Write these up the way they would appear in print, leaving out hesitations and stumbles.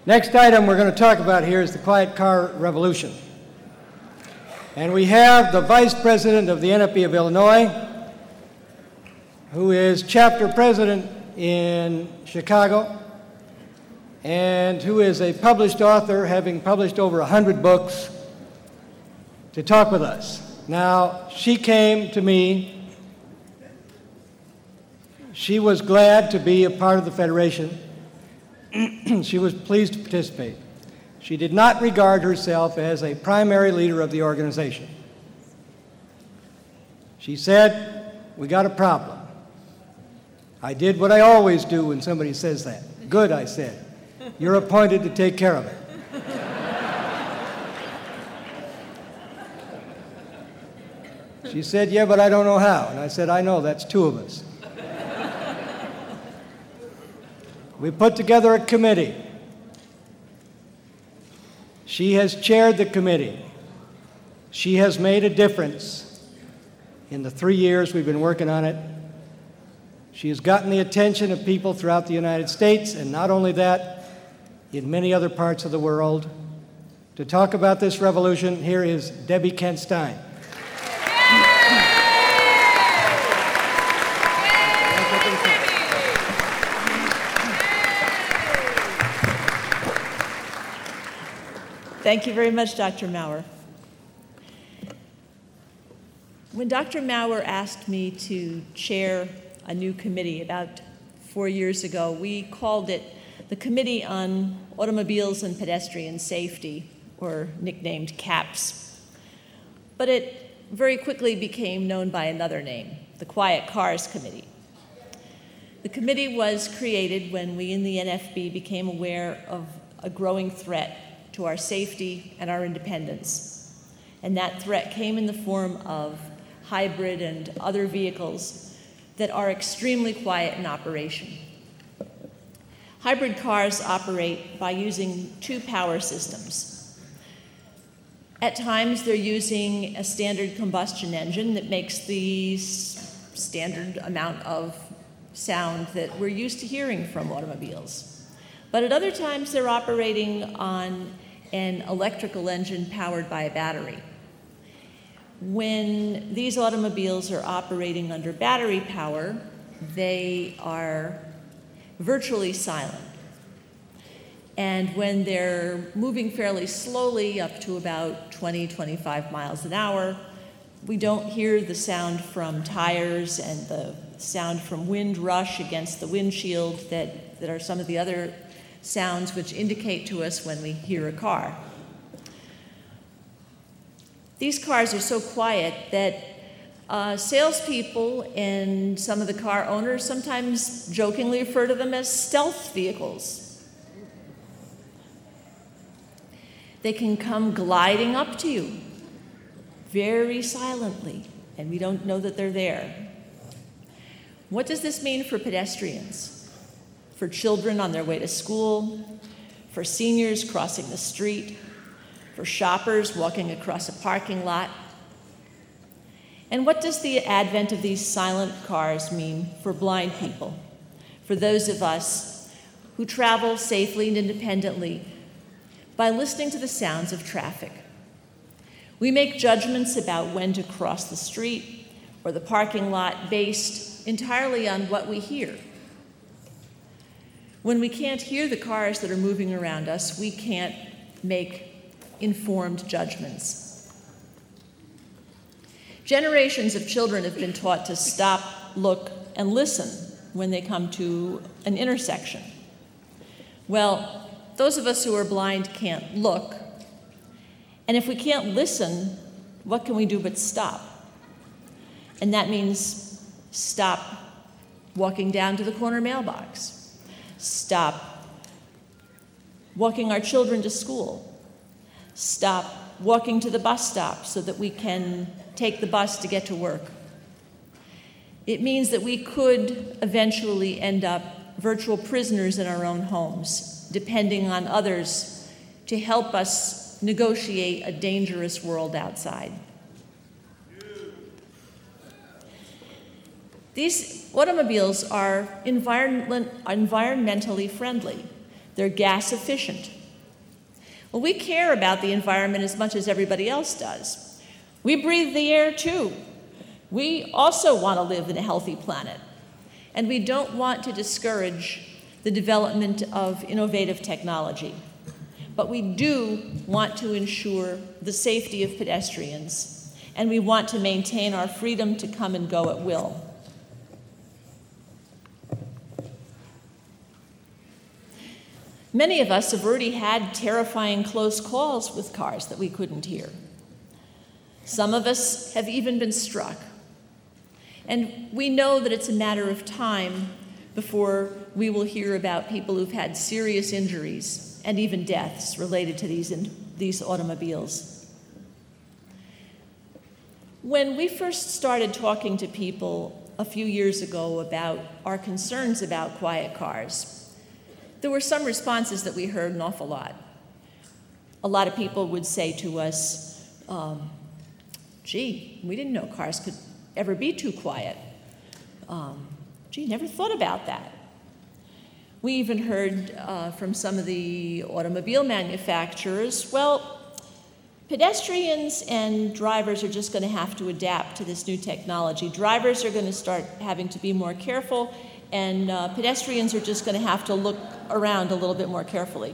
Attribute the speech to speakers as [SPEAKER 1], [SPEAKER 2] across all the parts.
[SPEAKER 1] Next item we're going to talk about here is the quiet car revolution. And we have the Vice President of the NFB of Illinois, who is chapter president in Chicago, and who is a published author, having published over 100 books, to talk with us. Now, she came to me. She was glad to be a part of the Federation. She was pleased to participate. She did not regard herself as a primary leader of the organization. She said, "We got a problem." I did what I always do when somebody says that. "Good," I said. "You're appointed to take care of it." She said, "Yeah, but I don't know how." And I said, "I know, that's two of us." We put together a committee. She has chaired the committee. She has made a difference in the 3 years we've been working on it. She has gotten the attention of people throughout the United States, and not only that, in many other parts of the world. To talk about this revolution, here is Debbie Kent Stein.
[SPEAKER 2] Thank you very much, Dr. Maurer. When Dr. Maurer asked me to chair a new committee about 4 years ago, we called it the Committee on Automobiles and Pedestrian Safety, or nicknamed CAPS. But it very quickly became known by another name, the Quiet Cars Committee. The committee was created when we in the NFB became aware of a growing threat to our safety and our independence. And that threat came in the form of hybrid and other vehicles that are extremely quiet in operation. Hybrid cars operate by using two power systems. At times, they're using a standard combustion engine that makes the standard amount of sound that we're used to hearing from automobiles. But at other times, they're operating on an electrical engine powered by a battery. When these automobiles are operating under battery power, they are virtually silent. And when they're moving fairly slowly, up to about 20-25 miles an hour, we don't hear the sound from tires and the sound from wind rush against the windshield that are some of the other sounds which indicate to us when we hear a car. These cars are so quiet that salespeople and some of the car owners sometimes jokingly refer to them as stealth vehicles. They can come gliding up to you very silently, and we don't know that they're there. What does this mean for pedestrians? For children on their way to school, for seniors crossing the street, for shoppers walking across a parking lot? And what does the advent of these silent cars mean for blind people, for those of us who travel safely and independently by listening to the sounds of traffic? We make judgments about when to cross the street or the parking lot based entirely on what we hear. When we can't hear the cars that are moving around us, we can't make informed judgments. Generations of children have been taught to stop, look, and listen when they come to an intersection. Well, those of us who are blind can't look, and if we can't listen, what can we do but stop? And that means stop walking down to the corner mailbox. Stop walking our children to school. Stop walking to the bus stop so that we can take the bus to get to work. It means that we could eventually end up virtual prisoners in our own homes, depending on others to help us negotiate a dangerous world outside. These automobiles are environmentally friendly. They're gas efficient. Well, we care about the environment as much as everybody else does. We breathe the air too. We also want to live in a healthy planet. And we don't want to discourage the development of innovative technology. But we do want to ensure the safety of pedestrians, and we want to maintain our freedom to come and go at will. Many of us have already had terrifying close calls with cars that we couldn't hear. Some of us have even been struck. And we know that it's a matter of time before we will hear about people who've had serious injuries and even deaths related to these automobiles. When we first started talking to people a few years ago about our concerns about quiet cars, there were some responses that we heard an awful lot. A lot of people would say to us, gee, we didn't know cars could ever be too quiet. Gee, never thought about that. We even heard from some of the automobile manufacturers, well, pedestrians and drivers are just going to have to adapt to this new technology. Drivers are going to start having to be more careful, and pedestrians are just going to have to look around a little bit more carefully.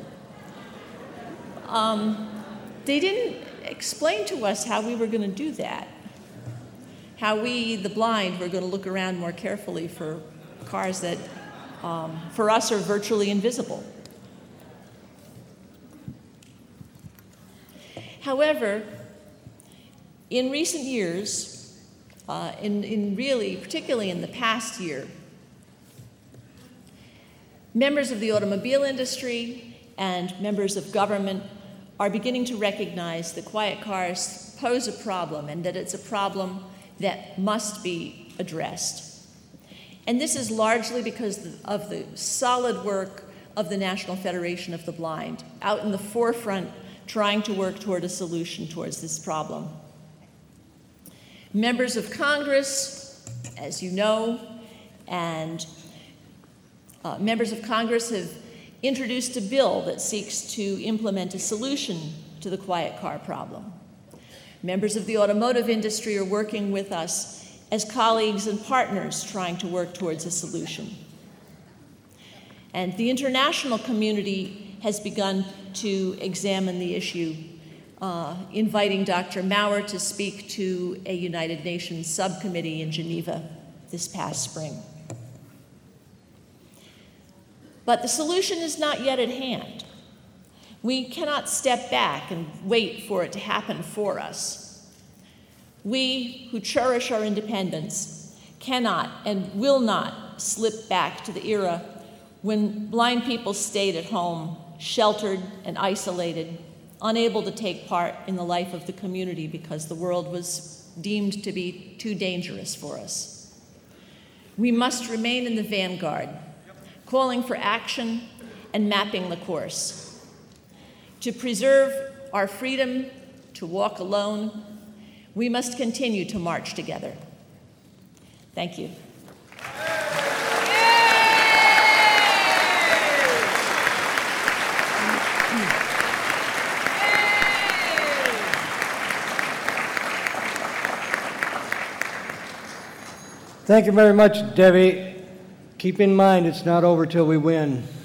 [SPEAKER 2] They didn't explain to us how we were going to do that, how we, the blind, were going to look around more carefully for cars that, for us, are virtually invisible. However, in recent years, particularly in the past year, members of the automobile industry and members of government are beginning to recognize that quiet cars pose a problem and that it's a problem that must be addressed. And this is largely because of the solid work of the National Federation of the Blind, out in the forefront trying to work toward a solution towards this problem. Members of Congress, as you know, and members of Congress have introduced a bill that seeks to implement a solution to the quiet car problem. Members of the automotive industry are working with us as colleagues and partners trying to work towards a solution. And the international community has begun to examine the issue, inviting Dr. Maurer to speak to a United Nations subcommittee in Geneva this past spring. But the solution is not yet at hand. We cannot step back and wait for it to happen for us. We who cherish our independence cannot and will not slip back to the era when blind people stayed at home, sheltered and isolated, unable to take part in the life of the community because the world was deemed to be too dangerous for us. We must remain in the vanguard, calling for action and mapping the course. To preserve our freedom to walk alone, we must continue to march together. Thank you.
[SPEAKER 1] Thank you very much, Debbie. Keep in mind, it's not over till we win.